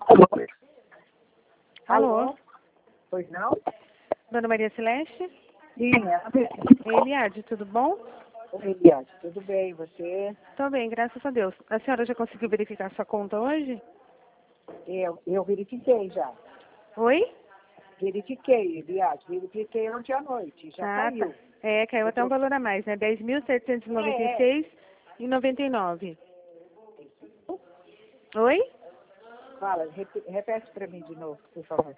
Alô? Pois não? Dona Maria Celeste? Sim, ela mesma. Eliade, tudo bom? Oi, Eliade, tudo bem, você? Tô bem, graças a Deus. A senhora já conseguiu verificar sua conta hoje? Eu verifiquei já. Oi? Verifiquei, Eliade, verifiquei ontem à noite, já caiu. Tá. É, caiu até um valor a mais, né? 10.796,99. Oi? Fala, repete para mim de novo, por favor.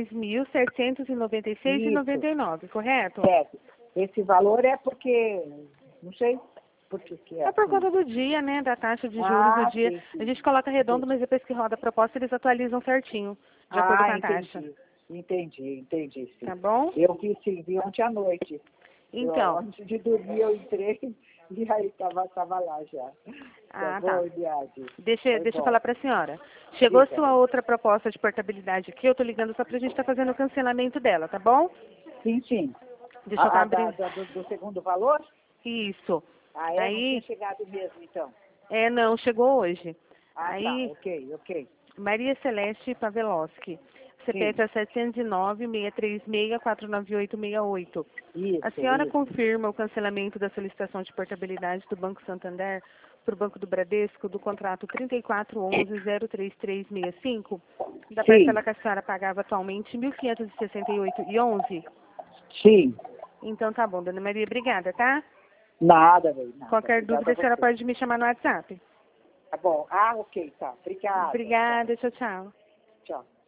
10.796,99, correto? Certo. Esse valor é porque, não sei por que é É por assim. conta do dia, né? Da taxa de juros do dia. Sim, sim. A gente coloca redondo, mas depois que roda a proposta, eles atualizam certinho, de acordo com a taxa. Entendi, sim. Tá bom? Eu vi ontem à noite. Então. Antes de dormir eu entrei e aí tava lá já. Ah, Tá bom, tá. Eliade? Deixa eu Bom. falar para a senhora. Chegou Diga. sua outra proposta de portabilidade aqui, eu tô ligando só pra gente estar fazendo o cancelamento dela, tá bom? Sim. Deixa eu estar abrindo. Do segundo valor? Isso. Ah, não tinha Aí, chegado mesmo, então. não, chegou hoje. Ah, tá, Aí, ok. Maria Celeste Paveloski. Sim, CPF é 709-636-49868. A isso. senhora confirma o cancelamento da solicitação de portabilidade do Banco Santander para o Banco do Bradesco do contrato 3411-03365? Da Sim, parcela que a senhora pagava atualmente, R$ 1.568,11? sim. Então tá bom, dona Maria, obrigada, tá? Nada, velho, nada. Qualquer Obrigada dúvida, a a senhora você. pode me chamar no WhatsApp. Tá bom. Ah, ok, tá. Obrigada. Obrigada, tchau, tchau. Tchau.